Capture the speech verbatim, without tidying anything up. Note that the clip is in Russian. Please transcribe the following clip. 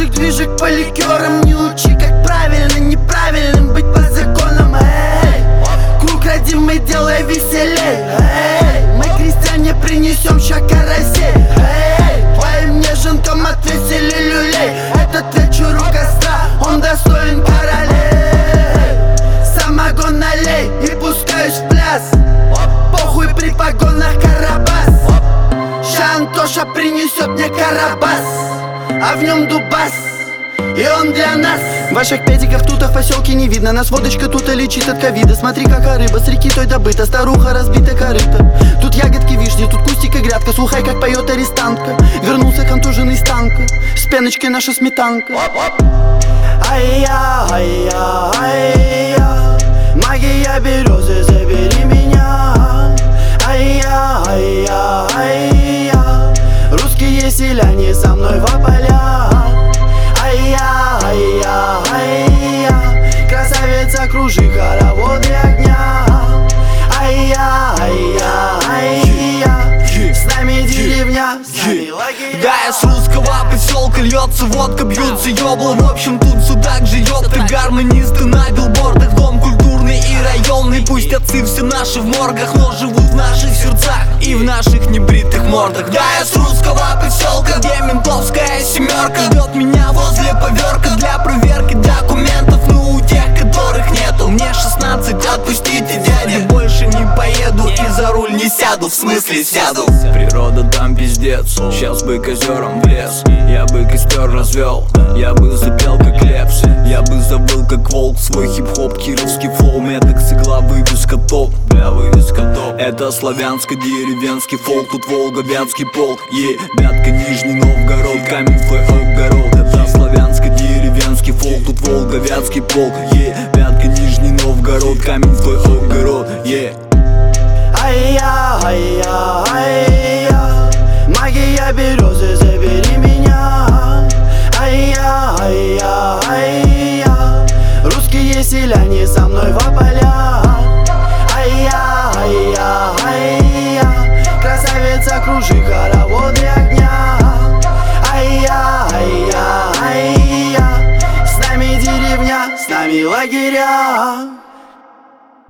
Движек, движек по ликерам. Не учи, как правильно, неправильным быть по законам. Эй, круг родимый, делай веселей. Эй, мы, крестьяне, принесем ща карасей. Эй, твоим неженкам отвесили люлей. Этот вечер у костра, он достоин королей. Самогон налей и пускаюсь в пляс. Похуй при погонах Карабас. Ща Антоша принесет мне Карабас, а в нем дубас, и он для нас. Ваших педиков тут, а в поселке не видно. Нас водочка тут лечит от ковида. Смотри, какая рыба с реки той добыта. Старуха разбита корыта. Тут ягодки вишни, тут кустик и грядка. Слухай, как поет арестантка. Вернулся контуженный с танка. С пеночкой наша сметанка. Ай-я, ай-я, ай-я, магия березы, забери меня. Ай-я, ай-я, ай-я, русские селяне со мной в полях. Ай-я, ай-я, ай-я, красавица, кружи хороводы огня. Ай-я, ай-я, ай-я, с нами деревня, с нами лагеря. Да, я с русского поселка, льется водка, бьются ёбла. В общем, тут судак живет, и гармонисты на билбордах. Дом культурный и районный, пусть отцы все наши в моргах, но живут в наших сердцах и в наших небритых мордах. Да, я с русского поселка, где ментовская семерка ждет меня возле поверка для проверки документов. Ну, у тех, которых нету, мне шестнадцать, отпустите, дядя. Больше не поеду и за руль не сяду, в смысле сяду. Природа там пиздец, сейчас бы к озерам в лес. Я бы костер развел, я бы запел как Лепс. Я бы забыл как волк свой хип-хоп, кировский флоу. Меток с игла, вывез котов, бля, вывез котов. Это славянско-деревенский фолк, тут Волга, Вятский полк. Е, Вятка, Нижний Новгород, камень твой огород. Это славянско-деревенский фолк, тут Волга, Вятский полк. Е, Вятка, Нижний Новгород, камень твой огород. Е. Ай-я, ай-я, ай-я, магия березы, забери меня. Ай-я, ай-я, ай-я, русские селяне со мной в полях. Ай-я, ай-я, ай-я, красавица, кружи хороводы огня. Ай-я, ай-я, ай-я, с нами деревня, с нами лагеря.